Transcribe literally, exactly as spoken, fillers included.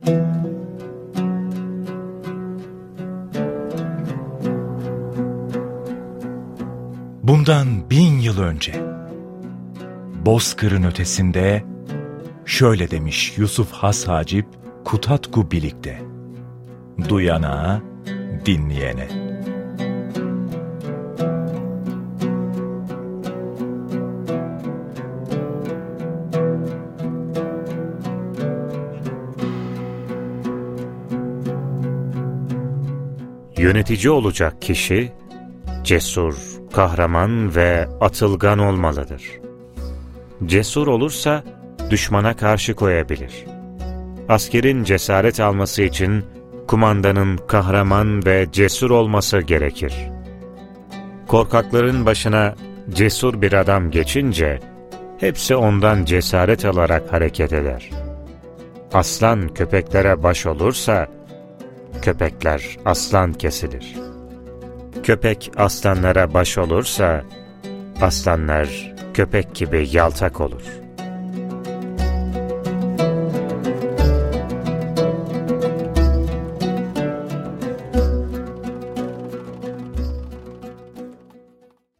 Bundan bin yıl önce, Bozkır'ın ötesinde şöyle demiş Yusuf Has Hacip Kutatku Bilik'te, duyana, dinleyene. Yönetici olacak kişi, cesur, kahraman ve atılgan olmalıdır. Cesur olursa, düşmana karşı koyabilir. Askerin cesaret alması için, kumandanın kahraman ve cesur olması gerekir. Korkakların başına cesur bir adam geçince, hepsi ondan cesaret alarak hareket eder. Aslan köpeklere baş olursa, köpekler aslan kesilir. Köpek aslanlara baş olursa, aslanlar köpek gibi yaltak olur.